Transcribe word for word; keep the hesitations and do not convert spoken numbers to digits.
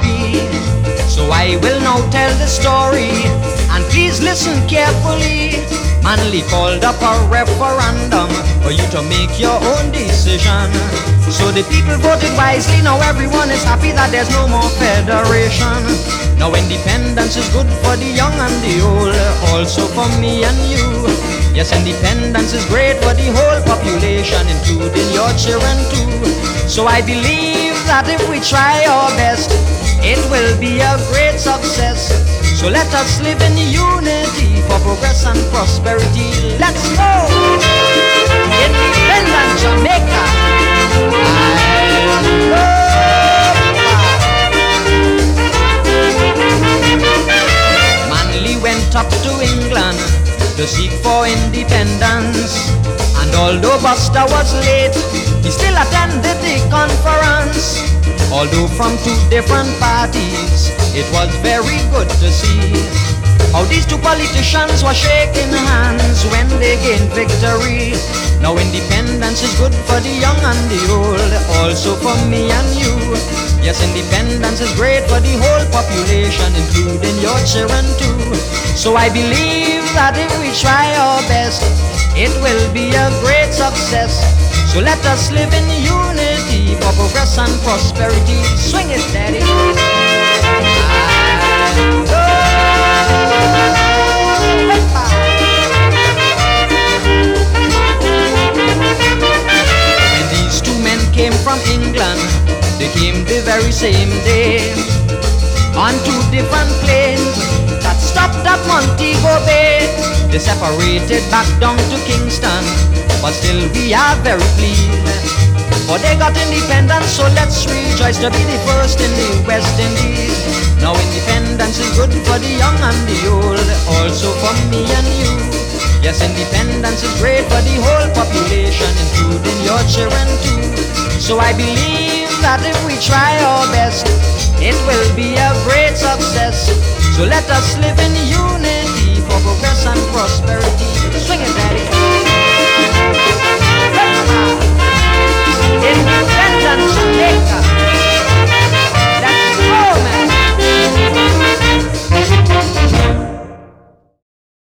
victory. So I will now tell the story, and please listen carefully. Manly called up a referendum for you to make your own decision. So the people voted wisely, now everyone is happy that there's no more federation. Now independence is good for the young and the old, also for me and you. Yes, independence is great for the whole population, including your children too. So I believe that if we try our best, it will be a great success. So let us live in unity for progress and prosperity. Let's go! Independent Jamaica. Manly went up to England to seek for independence, and although Buster was late, he still attended the conference. Although from two different parties, it was very good to see how these two politicians were shaking hands when they gained victory. Now independence is good for the young and the old, also for me and you. Yes, independence is great for the whole population, including your children too. So I believe that if we try our best, it will be a great success. So let us live in unity for progress and prosperity. Swing it, daddy. And these two men came from England. They came the very same day on two different planes that stopped at Montego Bay. They separated back down to Kingston, but still we are very pleased, for they got independence. So let's rejoice to be the first in the West Indies. Now independence is good for the young and the old, also for me and you. Yes, independence is great for the whole population, including your children too. So I believe that if we try our best, it will be a great success. So let us live in unity for progress and prosperity. Swing it, daddy.